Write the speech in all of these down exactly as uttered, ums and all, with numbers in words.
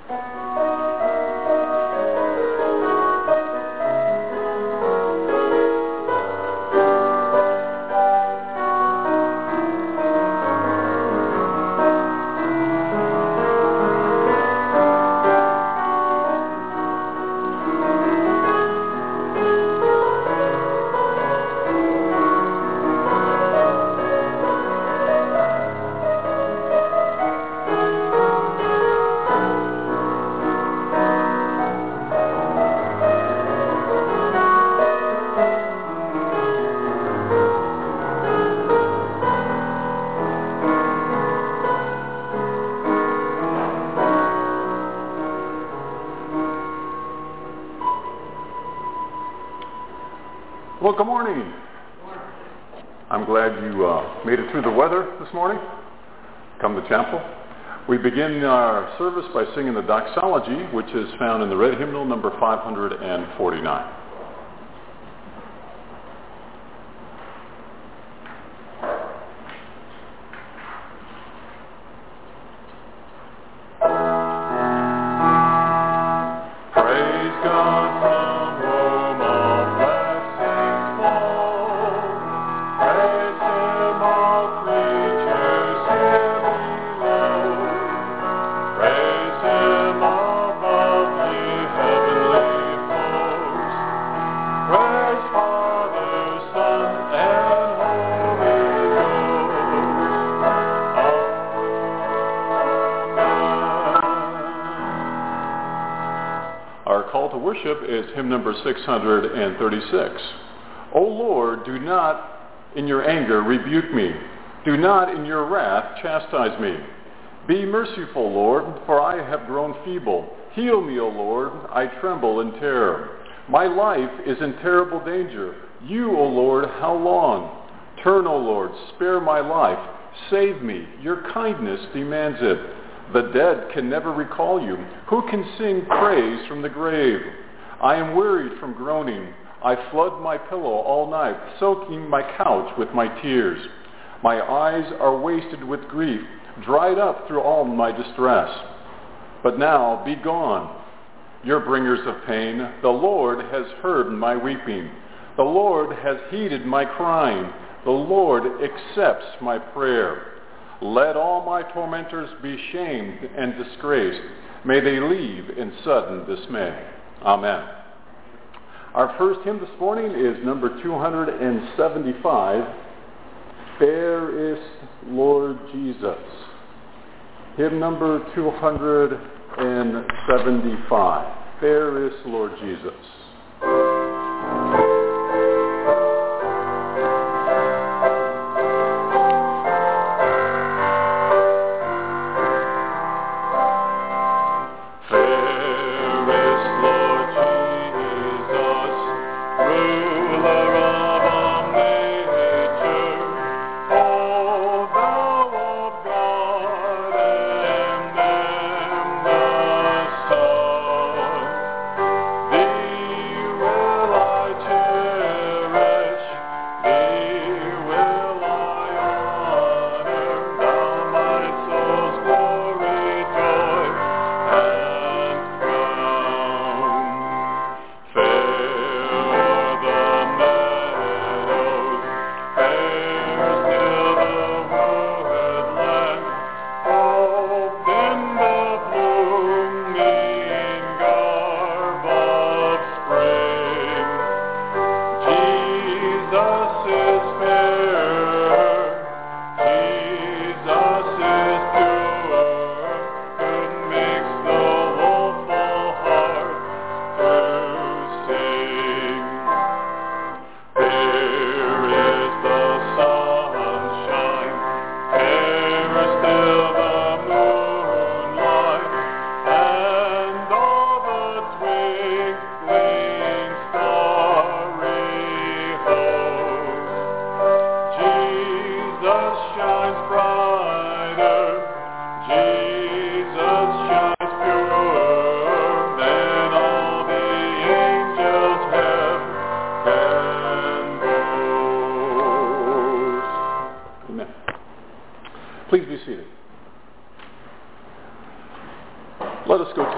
Well, good morning. I'm glad you uh, made it through the weather this morning. Come to chapel. We begin our service by singing the doxology, which is found in the red hymnal number five hundred forty-nine. Is hymn number six hundred thirty-six. O Lord, do not in your anger rebuke me. Do not in your wrath chastise me. Be merciful, Lord, for I have grown feeble. Heal me, O Lord, I tremble in terror. My life is in terrible danger. You, O Lord, how long? Turn, O Lord, spare my life. Save me. Your kindness demands it. The dead can never recall you. Who can sing praise from the grave? I am wearied from groaning. I flood my pillow all night, soaking my couch with my tears. My eyes are wasted with grief, dried up through all my distress. But now be gone, your bringers of pain. The Lord has heard my weeping. The Lord has heeded my crying. The Lord accepts my prayer. Let all my tormentors be shamed and disgraced. May they leave in sudden dismay. Amen. Our first hymn this morning is number two hundred seventy-five, Fairest Lord Jesus. Hymn number two hundred seventy-five, Fairest Lord Jesus. Thee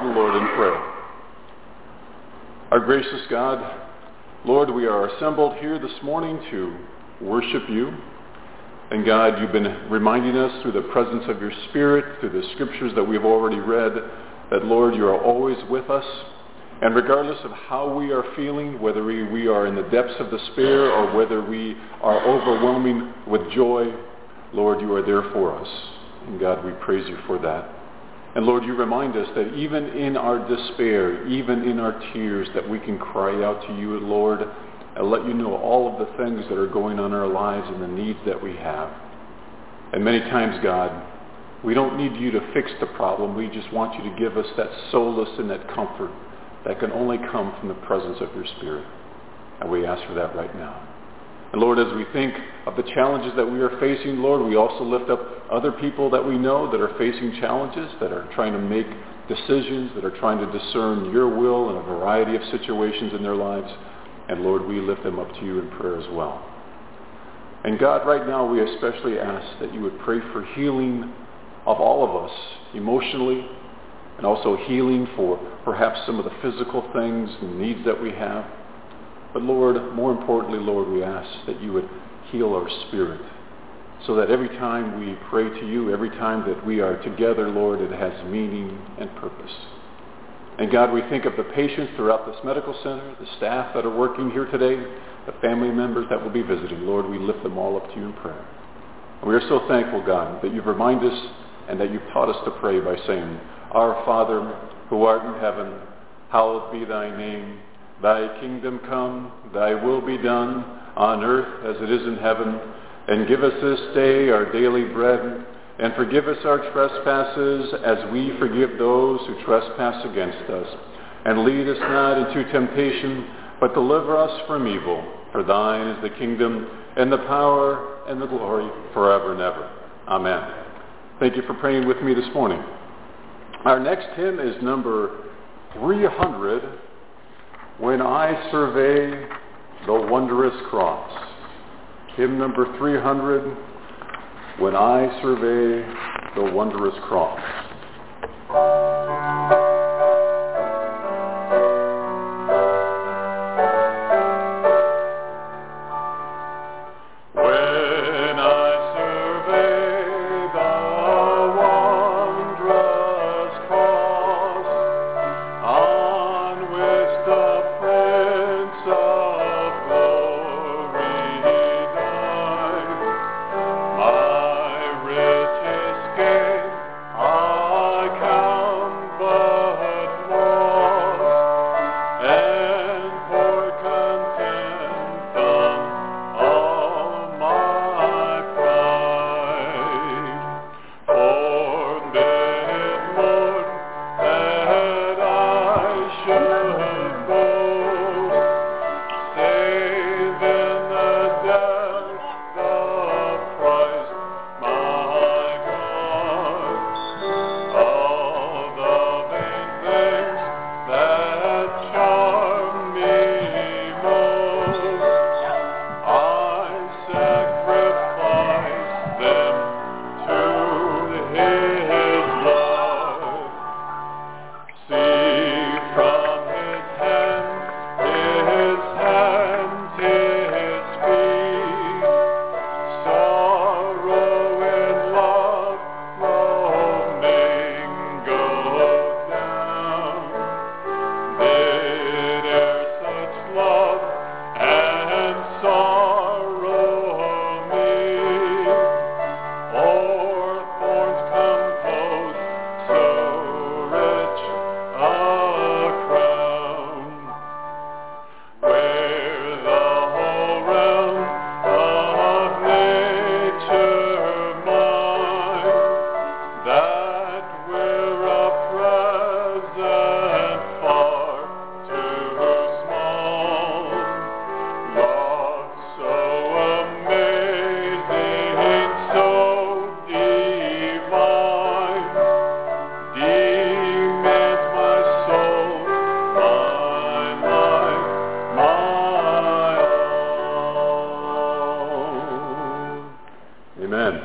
the Lord in prayer. Our gracious God, Lord, we are assembled here this morning to worship you. And God, you've been reminding us through the presence of your Spirit, through the scriptures that we've already read, that, Lord, you are always with us. And regardless of how we are feeling, whether we, we are in the depths of despair or whether we are overwhelming with joy, Lord, you are there for us. And God, we praise you for that. And Lord, you remind us that even in our despair, even in our tears, that we can cry out to you, Lord, and let you know all of the things that are going on in our lives and the needs that we have. And many times, God, we don't need you to fix the problem. We just want you to give us that solace and that comfort that can only come from the presence of your Spirit. And we ask for that right now. And Lord, as we think of the challenges that we are facing, Lord, we also lift up other people that we know that are facing challenges, that are trying to make decisions, that are trying to discern your will in a variety of situations in their lives. And Lord, we lift them up to you in prayer as well. And God, right now we especially ask that you would pray for healing of all of us emotionally, and also healing for perhaps some of the physical things and needs that we have. But Lord, more importantly, Lord, we ask that you would heal our spirit so that every time we pray to you, every time that we are together, Lord, it has meaning and purpose. And God, we think of the patients throughout this medical center, the staff that are working here today, the family members that will be visiting. Lord, we lift them all up to you in prayer. And we are so thankful, God, that you've reminded us and that you've taught us to pray by saying, Our Father, who art in heaven, hallowed be thy name. Thy kingdom come, thy will be done, on earth as it is in heaven. And give us this day our daily bread, and forgive us our trespasses as we forgive those who trespass against us. And lead us not into temptation, but deliver us from evil. For thine is the kingdom, and the power, and the glory, forever and ever. Amen. Thank you for praying with me this morning. Our next hymn is number three hundred, When I Survey the Wondrous Cross. Hymn number three hundred, When I Survey the Wondrous Cross.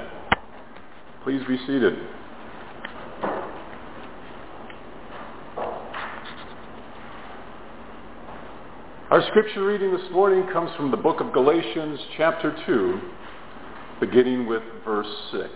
Please be seated. Our scripture reading this morning comes from the book of Galatians, chapter two, beginning with verse six.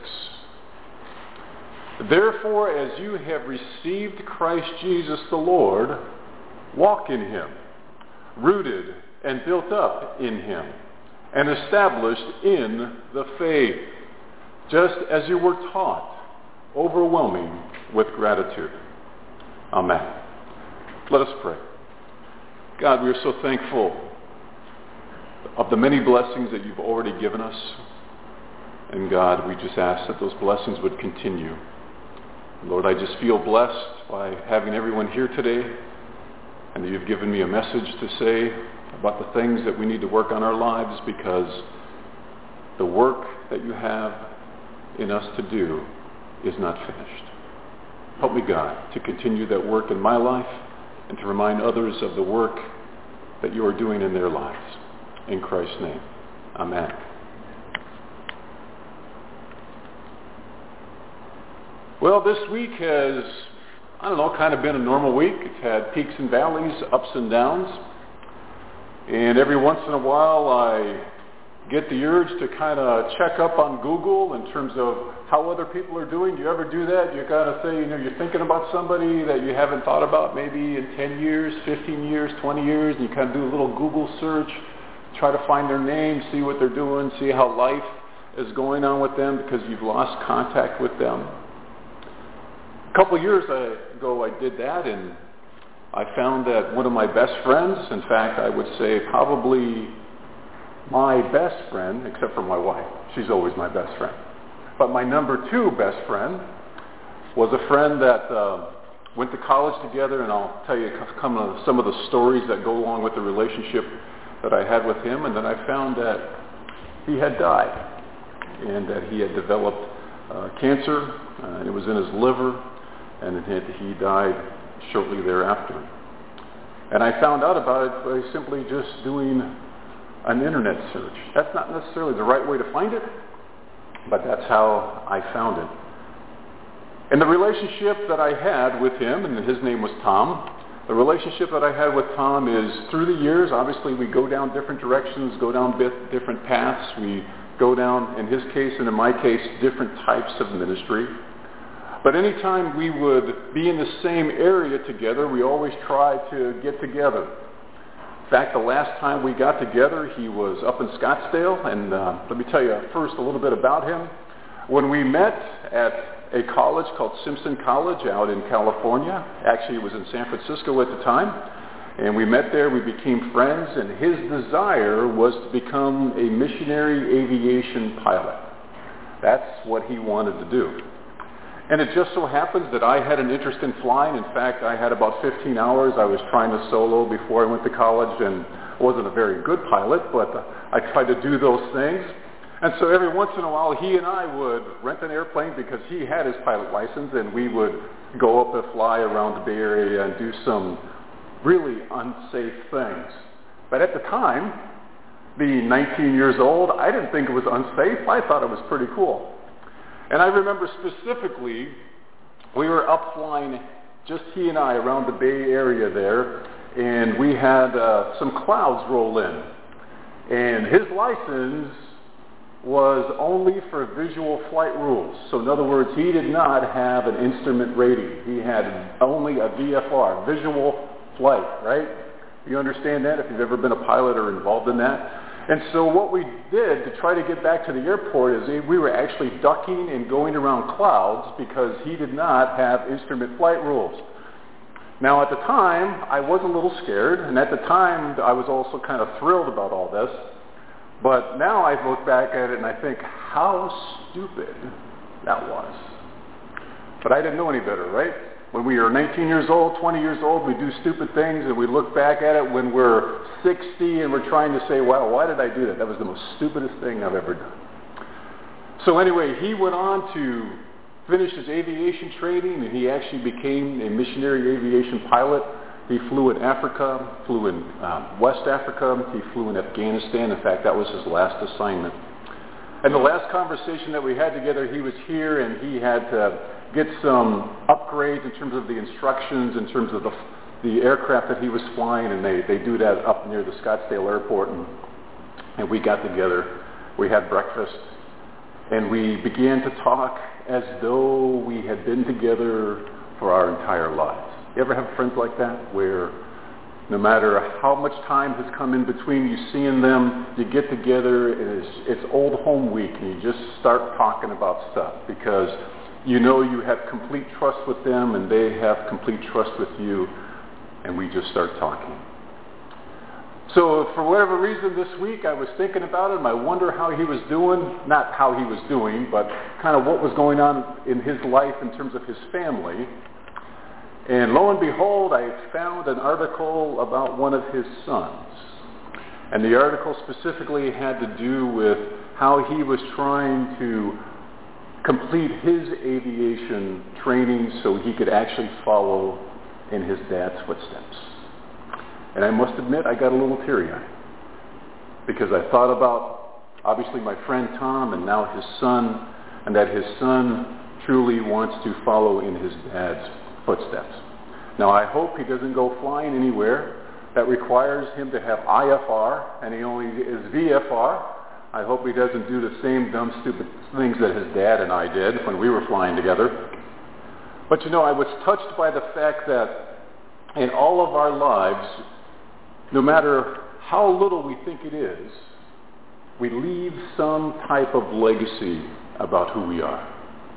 Therefore, as you have received Christ Jesus the Lord, walk in him, rooted and built up in him, and established in the faith, just as you were taught, overwhelming with gratitude. Amen. Let us pray. God, we are so thankful of the many blessings that you've already given us. And God, we just ask that those blessings would continue. Lord, I just feel blessed by having everyone here today, and that you've given me a message to say about the things that we need to work on our lives, because the work that you have in us to do is not finished. Help me, God, to continue that work in my life and to remind others of the work that you are doing in their lives. In Christ's name, amen. Well, this week has, I don't know, kind of been a normal week. It's had peaks and valleys, ups and downs. And every once in a while I get the urge to kind of check up on Google in terms of how other people are doing. Do you ever do that? You kind of say, you know, you're thinking about somebody that you haven't thought about maybe in ten years, fifteen years, twenty years, and you kind of do a little Google search, try to find their name, see what they're doing, see how life is going on with them because you've lost contact with them. A couple of years ago I did that, and I found that one of my best friends, in fact I would say probably my best friend, except for my wife, she's always my best friend, but my number two best friend was a friend that uh, went to college together, and I'll tell you some of the stories that go along with the relationship that I had with him. And then I found that he had died, and that he had developed uh, cancer, uh, and it was in his liver, and it, he died shortly thereafter. And I found out about it by simply just doing an internet search. That's not necessarily the right way to find it, but that's how I found it. And the relationship that I had with him, and his name was Tom, the relationship that I had with Tom is through the years, obviously we go down different directions, go down bit, different paths. We go down, in his case and in my case, different types of ministry. But anytime we would be in the same area together, we always try to get together. In fact, the last time we got together, he was up in Scottsdale, and uh, let me tell you first a little bit about him. When we met at a college called Simpson College out in California, actually it was in San Francisco at the time, and we met there, we became friends, and his desire was to become a missionary aviation pilot. That's what he wanted to do. And it just so happens that I had an interest in flying. In fact, I had about fifteen hours. I was trying to solo before I went to college, and I wasn't a very good pilot, but I tried to do those things. And so every once in a while, he and I would rent an airplane because he had his pilot license, and we would go up and fly around the Bay Area and do some really unsafe things. But at the time, being nineteen years old, I didn't think it was unsafe. I thought it was pretty cool. And I remember specifically, we were up flying, just he and I, around the Bay Area there, and we had uh, some clouds roll in. And his license was only for visual flight rules. So in other words, he did not have an instrument rating. He had only a V F R, visual flight, right? You understand that if you've ever been a pilot or involved in that? And so what we did to try to get back to the airport is we were actually ducking and going around clouds because he did not have instrument flight rules. Now at the time, I was a little scared, and at the time I was also kind of thrilled about all this. But now I look back at it and I think how stupid that was. But I didn't know any better, right? When we are nineteen years old, twenty years old, we do stupid things, and we look back at it when we're sixty and we're trying to say, wow, why did I do that? That was the most stupidest thing I've ever done. So anyway, he went on to finish his aviation training, and he actually became a missionary aviation pilot. He flew in Africa, flew in um, West Africa, he flew in Afghanistan. In fact, that was his last assignment. And the last conversation that we had together, he was here, and he had to get some upgrades in terms of the instructions, in terms of the, the aircraft that he was flying, and they, they do that up near the Scottsdale airport, and, and we got together. We had breakfast, and we began to talk as though we had been together for our entire lives. You ever have friends like that, where no matter how much time has come in between you seeing them, you get together, and it's, it's old home week, and you just start talking about stuff because you know you have complete trust with them, and they have complete trust with you, and we just start talking. So for whatever reason this week, I was thinking about him. I wonder how he was doing. Not how he was doing, but kind of what was going on in his life in terms of his family. And lo and behold, I found an article about one of his sons. And the article specifically had to do with how he was trying to complete his aviation training so he could actually follow in his dad's footsteps. And I must admit, I got a little teary-eyed because I thought about, obviously, my friend Tom and now his son, and that his son truly wants to follow in his dad's footsteps. Now, I hope he doesn't go flying anywhere that requires him to have I F R, and he only is V F R. I hope he doesn't do the same dumb, stupid things that his dad and I did when we were flying together. But you know, I was touched by the fact that in all of our lives, no matter how little we think it is, we leave some type of legacy about who we are.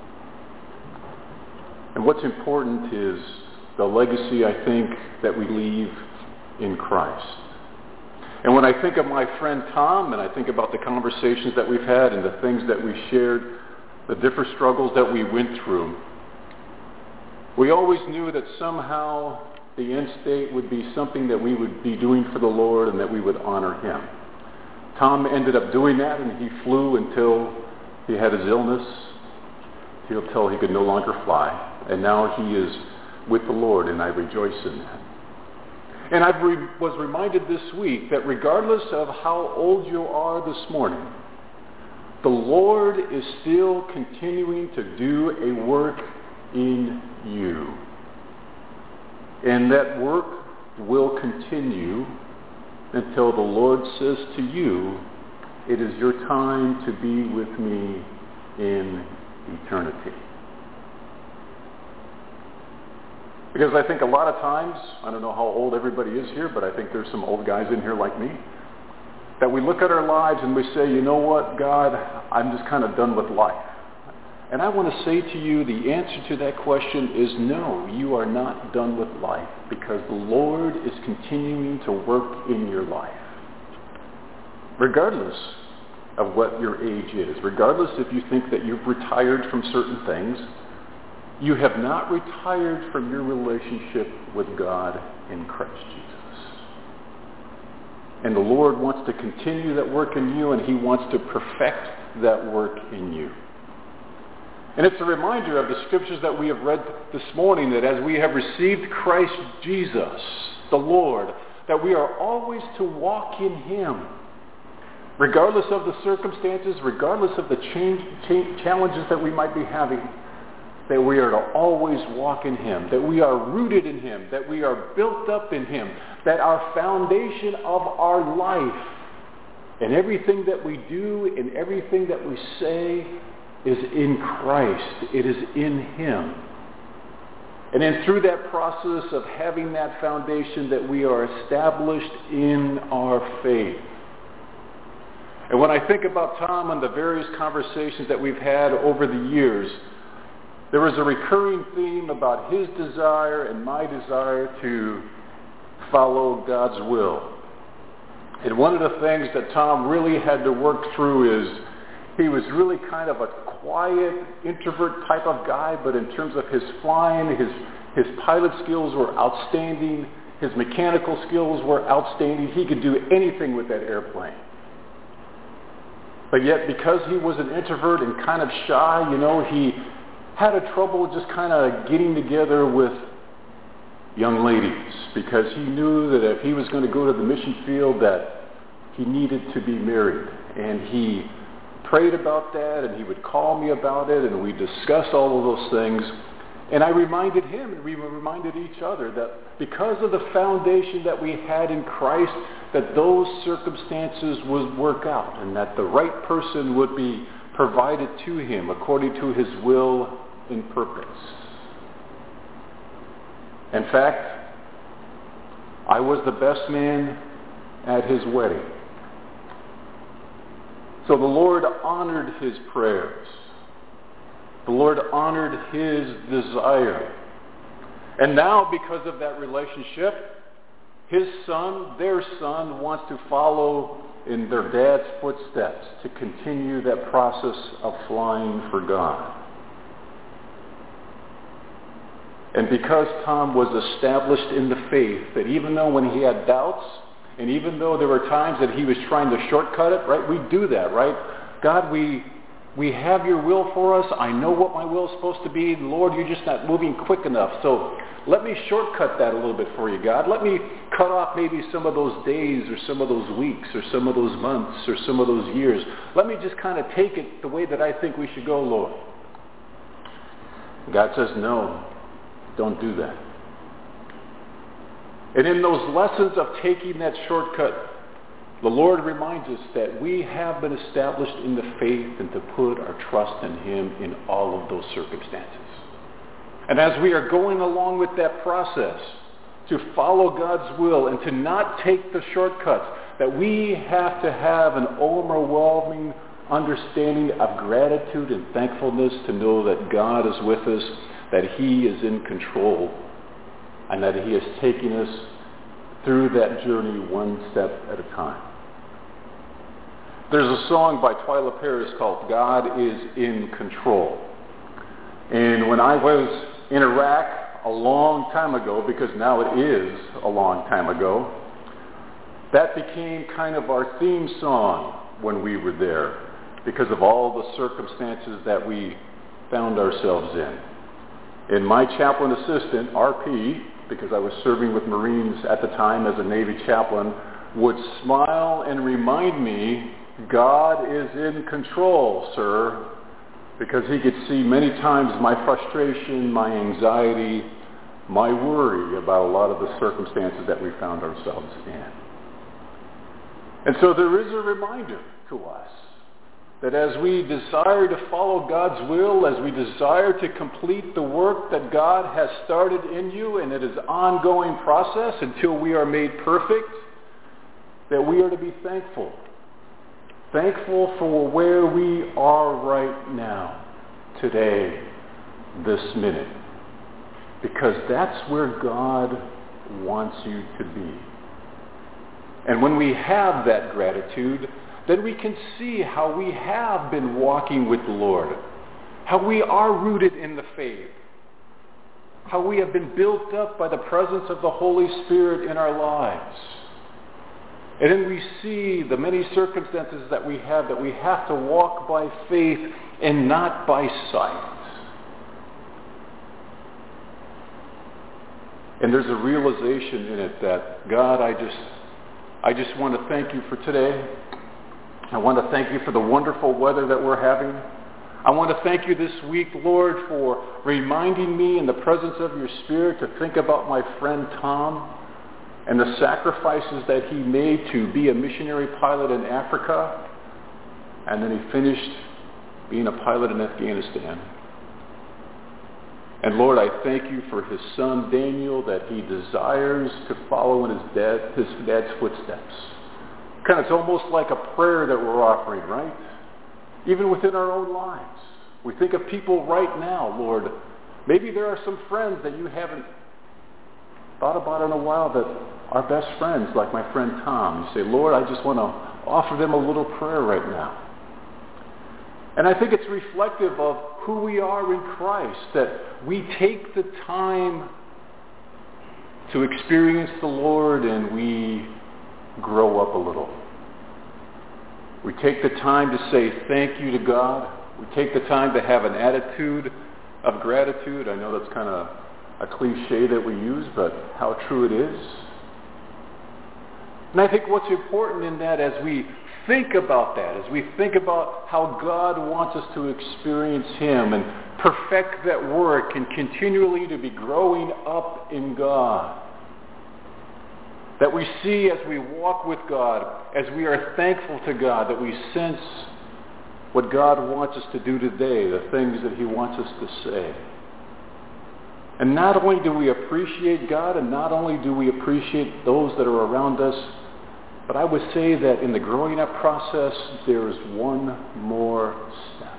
And what's important is the legacy, I think, that we leave in Christ. And when I think of my friend Tom, and I think about the conversations that we've had and the things that we shared, the different struggles that we went through, we always knew that somehow the end state would be something that we would be doing for the Lord and that we would honor him. Tom ended up doing that, and he flew until he had his illness, until he could no longer fly. And now he is with the Lord, and I rejoice in that. And I re- was reminded this week that regardless of how old you are this morning, the Lord is still continuing to do a work in you. And that work will continue until the Lord says to you, it is your time to be with me in eternity. Because I think a lot of times, I don't know how old everybody is here, but I think there's some old guys in here like me, that we look at our lives and we say, you know what, God, I'm just kind of done with life. And I want to say to you, the answer to that question is no, you are not done with life, because the Lord is continuing to work in your life. Regardless of what your age is, regardless if you think that you've retired from certain things, you have not retired from your relationship with God in Christ Jesus. And the Lord wants to continue that work in you, and he wants to perfect that work in you. And it's a reminder of the scriptures that we have read this morning, that as we have received Christ Jesus, the Lord, that we are always to walk in him. Regardless of the circumstances, regardless of the change, change, challenges that we might be having, that we are to always walk in him, that we are rooted in him, that we are built up in him, that our foundation of our life and everything that we do and everything that we say is in Christ. It is in him. And then through that process of having that foundation, that we are established in our faith. And when I think about Tom and the various conversations that we've had over the years, there was a recurring theme about his desire and my desire to follow God's will. And one of the things that Tom really had to work through is he was really kind of a quiet, introvert type of guy, but in terms of his flying, his, his pilot skills were outstanding. His mechanical skills were outstanding. He could do anything with that airplane. But yet, because he was an introvert and kind of shy, you know, he had a trouble just kind of getting together with young ladies, because he knew that if he was going to go to the mission field, that he needed to be married. And he prayed about that, and he would call me about it, and we discussed all of those things. And I reminded him, and we reminded each other, that because of the foundation that we had in Christ, that those circumstances would work out, and that the right person would be provided to him according to his will and purpose. In fact, I was the best man at his wedding. So the Lord honored his prayers. The Lord honored his desire. And now, because of that relationship, his son, their son, wants to follow in their dad's footsteps to continue that process of flying for God. And because Tom was established in the faith, that even though when he had doubts, and even though there were times that he was trying to shortcut it, right? We do that, right? God, we we have your will for us. I know what my will is supposed to be. Lord, you're just not moving quick enough. So let me shortcut that a little bit for you, God. Let me cut off maybe some of those days or some of those weeks or some of those months or some of those years. Let me just kind of take it the way that I think we should go, Lord. God says, no, don't do that. And in those lessons of taking that shortcut, the Lord reminds us that we have been established in the faith and to put our trust in him in all of those circumstances. And as we are going along with that process, to follow God's will and to not take the shortcuts, that we have to have an overwhelming understanding of gratitude and thankfulness to know that God is with us, that he is in control, and that he is taking us through that journey one step at a time. There's a song by Twyla Paris called God is in Control. And when I was in Iraq a long time ago, because now it is a long time ago, that became kind of our theme song when we were there, because of all the circumstances that we found ourselves in. And my chaplain assistant, R P, because I was serving with Marines at the time as a Navy chaplain, would smile and remind me, God is in control, sir, because he could see many times my frustration, my anxiety, my worry about a lot of the circumstances that we found ourselves in. And so there is a reminder to us that as we desire to follow God's will, as we desire to complete the work that God has started in you, and it is an ongoing process until we are made perfect, that we are to be thankful. Thankful for where we are right now, today, this minute. Because that's where God wants you to be. And when we have that gratitude, then we can see how we have been walking with the Lord, how we are rooted in the faith, how we have been built up by the presence of the Holy Spirit in our lives. And then we see the many circumstances that we have, that we have to walk by faith and not by sight. And there's a realization in it that, God, I just, I just want to thank you for today. I want to thank you for the wonderful weather that we're having. I want to thank you this week, Lord, for reminding me in the presence of your Spirit to think about my friend Tom and the sacrifices that he made to be a missionary pilot in Africa. And then he finished being a pilot in Afghanistan. And Lord, I thank you for his son Daniel, that he desires to follow in his dad, his dad's footsteps. Kind of, it's almost like a prayer that we're offering, right? Even within our own lives. We think of people right now, Lord. Maybe there are some friends that you haven't thought about in a while that are best friends, like my friend Tom. You say, Lord, I just want to offer them a little prayer right now. And I think it's reflective of who we are in Christ, that we take the time to experience the Lord and we grow up a little. We take the time to say thank you to God. We take the time to have an attitude of gratitude. I know that's kind of a cliche that we use, but how true it is. And I think what's important in that, as we think about that, as we think about how God wants us to experience him and perfect that work and continually to be growing up in God, that we see as we walk with God, as we are thankful to God, that we sense what God wants us to do today, the things that he wants us to say. And not only do we appreciate God, and not only do we appreciate those that are around us, but I would say that in the growing up process, there is one more step.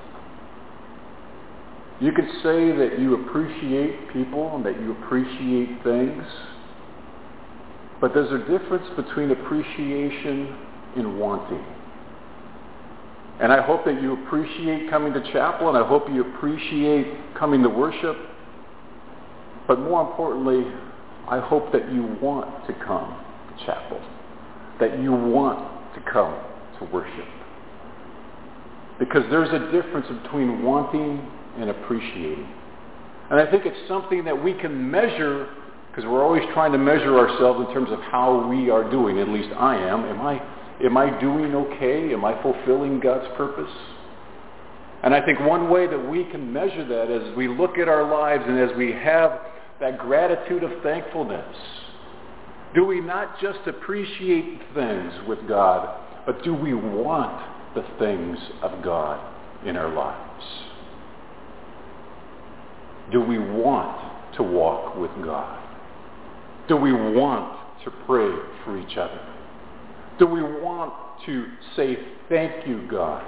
You could say that you appreciate people and that you appreciate things, but there's a difference between appreciation and wanting. And I hope that you appreciate coming to chapel, and I hope you appreciate coming to worship. But more importantly, I hope that you want to come to chapel, that you want to come to worship. Because there's a difference between wanting and appreciating. And I think it's something that we can measure, because we're always trying to measure ourselves in terms of how we are doing. At least I am. Am I, am I doing okay? Am I fulfilling God's purpose? And I think one way that we can measure that is we look at our lives and as we have that gratitude of thankfulness. Do we not just appreciate things with God, but do we want the things of God in our lives? Do we want to walk with God? Do we want to pray for each other? Do we want to say, thank you, God,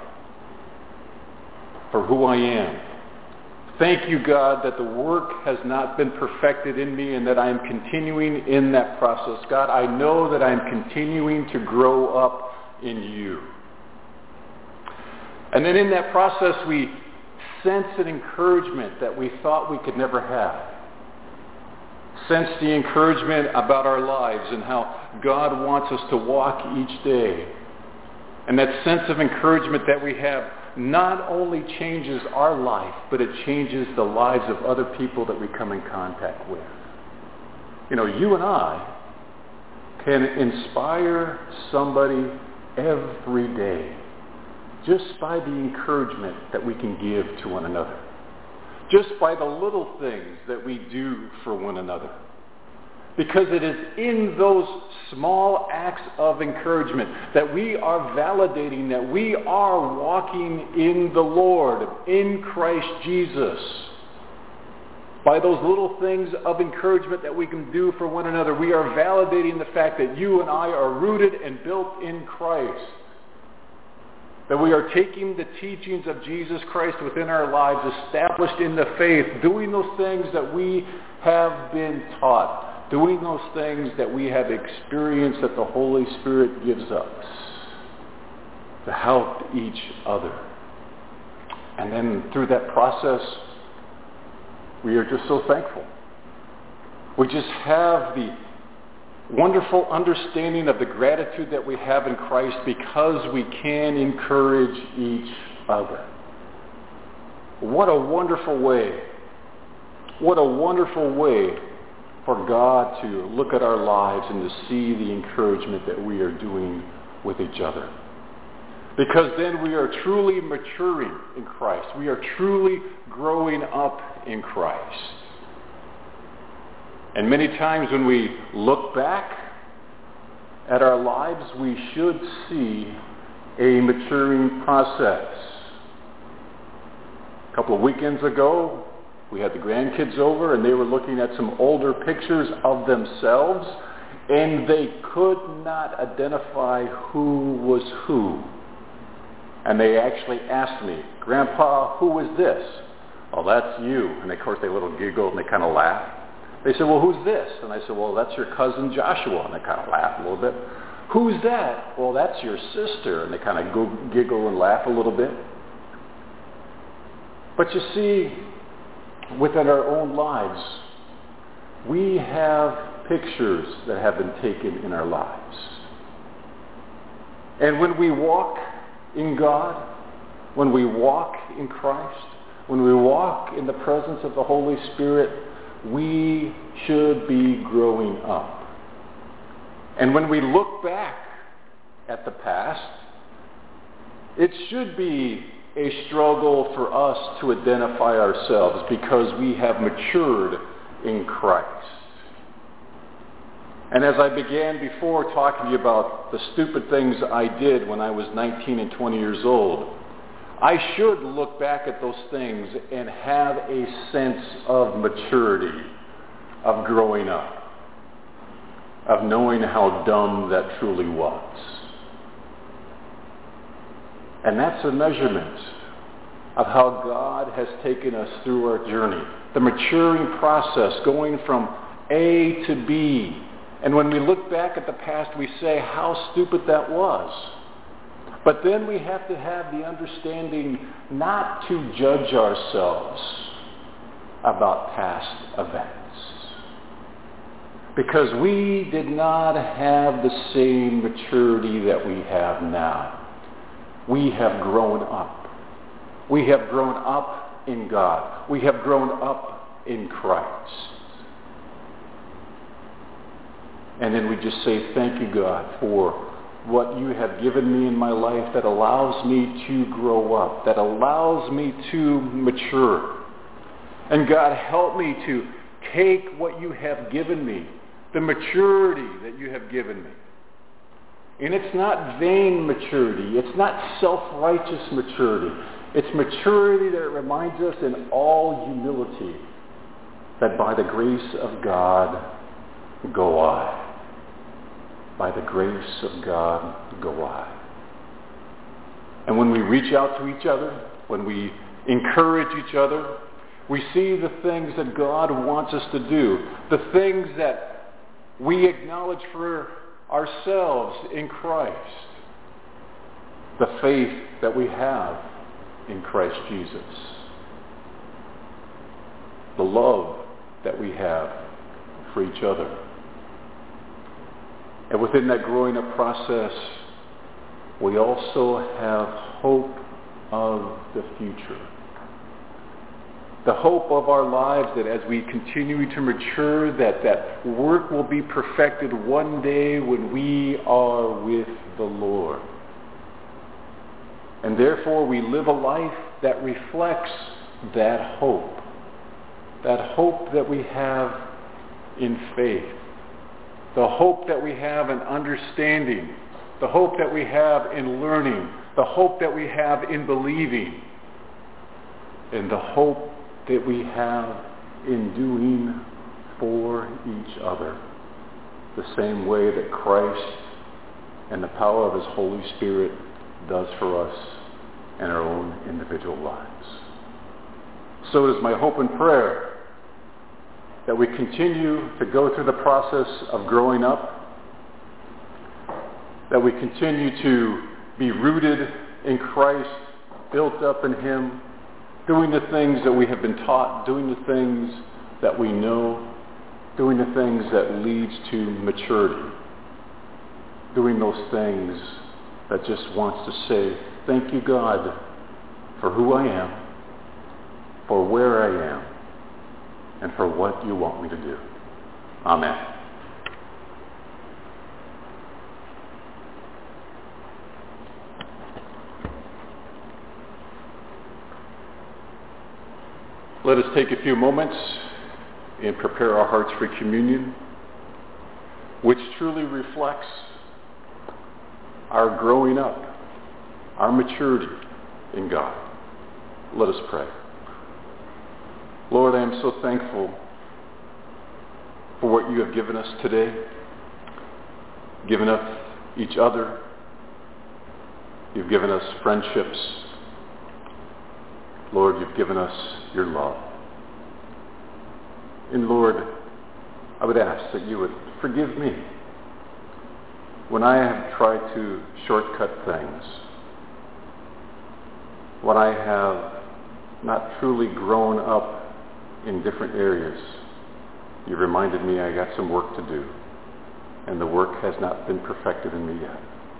for who I am? Thank you, God, that the work has not been perfected in me and that I am continuing in that process. God, I know that I am continuing to grow up in you. And then in that process, we sense an encouragement that we thought we could never have. Sense the encouragement about our lives and how God wants us to walk each day. And that sense of encouragement that we have not only changes our life, but it changes the lives of other people that we come in contact with. You know, you and I can inspire somebody every day just by the encouragement that we can give to one another. Just by the little things that we do for one another. Because it is in those small acts of encouragement that we are validating that we are walking in the Lord, in Christ Jesus. By those little things of encouragement that we can do for one another, we are validating the fact that you and I are rooted and built in Christ. That we are taking the teachings of Jesus Christ within our lives, established in the faith, doing those things that we have been taught. Doing those things that we have experienced that the Holy Spirit gives us to help each other. And then through that process, we are just so thankful. We just have the wonderful understanding of the gratitude that we have in Christ because we can encourage each other. What a wonderful way. What a wonderful way for God to look at our lives and to see the encouragement that we are doing with each other. Because then we are truly maturing in Christ. We are truly growing up in Christ. And many times when we look back at our lives, we should see a maturing process. A couple of weekends ago, we had the grandkids over and they were looking at some older pictures of themselves and they could not identify who was who. And they actually asked me, Grandpa, who is this? Oh, that's you. And of course they little giggled and they kind of laughed. They said, well, who's this? And I said, well, that's your cousin Joshua. And they kind of laughed a little bit. Who's that? Well, that's your sister. And they kind of go, giggle and laugh a little bit. But you see, within our own lives, we have pictures that have been taken in our lives. And when we walk in God, when we walk in Christ, when we walk in the presence of the Holy Spirit, we should be growing up. And when we look back at the past, It should be a struggle for us to identify ourselves because we have matured in Christ. And as I began before talking to you about the stupid things I did when I was nineteen and twenty years old, I should look back at those things and have a sense of maturity, of growing up, of knowing how dumb that truly was. And that's a measurement of how God has taken us through our journey. The maturing process, going from A to B. And when we look back at the past, we say how stupid that was. But then we have to have the understanding not to judge ourselves about past events. Because we did not have the same maturity that we have now. We have grown up. We have grown up in God. We have grown up in Christ. And then we just say, thank you, God, for what you have given me in my life that allows me to grow up, that allows me to mature. And God, help me to take what you have given me, the maturity that you have given me. And it's not vain maturity. It's not self-righteous maturity. It's maturity that reminds us in all humility that by the grace of God go I. By the grace of God go I. And when we reach out to each other, when we encourage each other, we see the things that God wants us to do, the things that we acknowledge for ourselves in Christ, the faith that we have in Christ Jesus, the love that we have for each other. And within that growing up process, we also have hope of the future. The hope of our lives that as we continue to mature, that that work will be perfected one day when we are with the Lord. And therefore we live a life that reflects that hope. That hope that we have in faith. The hope that we have in understanding. The hope that we have in learning. The hope that we have in believing. And the hope that we have in doing for each other the same way that Christ and the power of his Holy Spirit does for us in our own individual lives. So it is my hope and prayer that we continue to go through the process of growing up, that we continue to be rooted in Christ, built up in him, doing the things that we have been taught, doing the things that we know, doing the things that leads to maturity, doing those things that just wants to say, thank you, God, for who I am, for where I am, and for what you want me to do. Amen. Let us take a few moments and prepare our hearts for communion, which truly reflects our growing up, our maturity in God. Let us pray. Lord, I am so thankful for what you have given us today, given us each other. You've given us friendships. Lord, you've given us your love. And Lord, I would ask that you would forgive me when I have tried to shortcut things, when I have not truly grown up in different areas. You reminded me I got some work to do, and the work has not been perfected in me yet.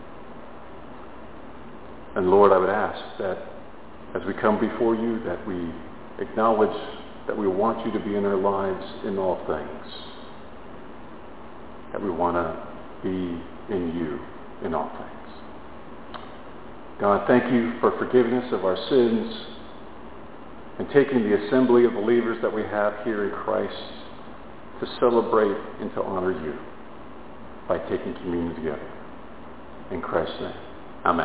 And Lord, I would ask that as we come before you, that we acknowledge that we want you to be in our lives in all things, that we want to be in you in all things. God, thank you for forgiving us of our sins and taking the assembly of believers that we have here in Christ to celebrate and to honor you by taking communion together. In Christ's name, amen.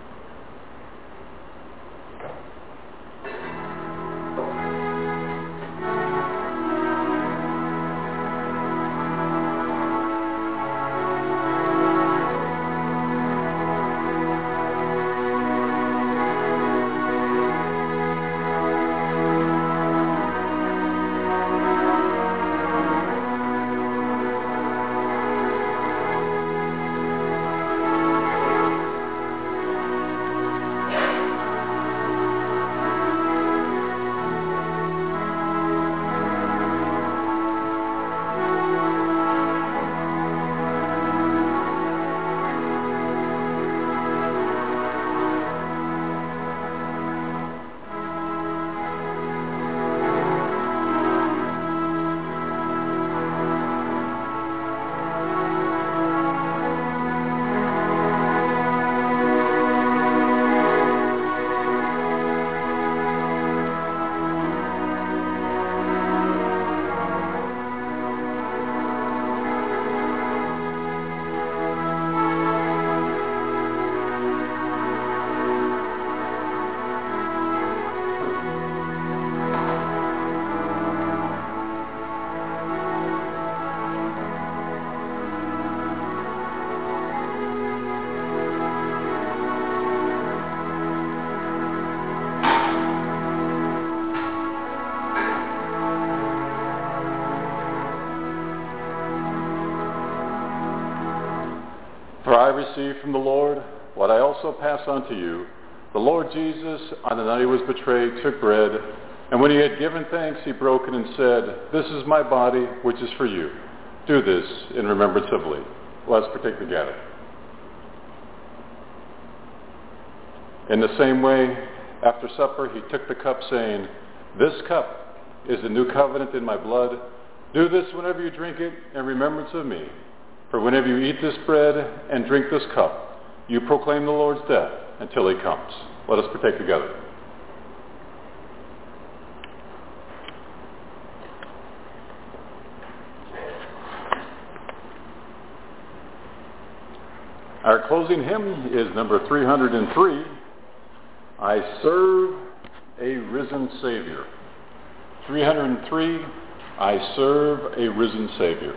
For I received from the Lord what I also pass on to you. The Lord Jesus, on the night he was betrayed, took bread, and when he had given thanks, he broke it and said, "This is my body, which is for you. Do this in remembrance of me." Let us partake together. In the same way, after supper, he took the cup, saying, "This cup is the new covenant in my blood. Do this whenever you drink it in remembrance of me. For whenever you eat this bread and drink this cup, you proclaim the Lord's death until he comes." Let us partake together. Our closing hymn is number three hundred three, "I Serve a Risen Savior." three hundred three, "I Serve a Risen Savior."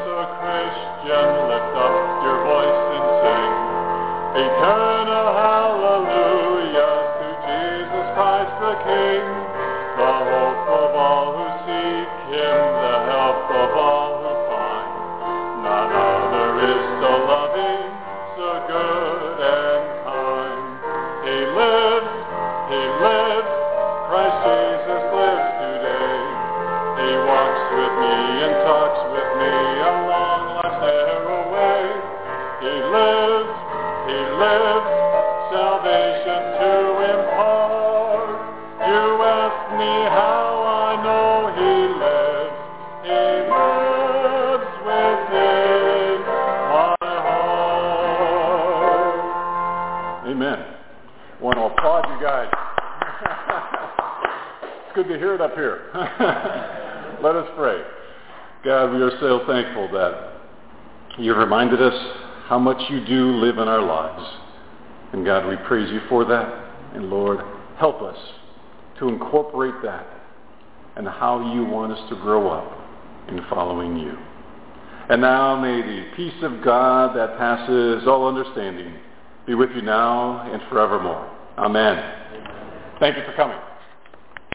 Eternal hallelujah. King, the hope of all who seek him, the help of all who find. None other is so loving, so good and kind. He lives, he lives, Christ Jesus lives today. He walks with me and talks with me along life's narrow way. He lives, he lives, salvation to impart. You ask me how I know he lives. He lives within my heart. Amen. I want to applaud you guys. It's good to hear it up here. Let us pray. God, we are so thankful that you've reminded us how much you do live in our lives. And God, we praise you for that. And Lord, help us to incorporate that and how you want us to grow up in following you. And now may the peace of God that passes all understanding be with you now and forevermore. Amen. Thank you for coming.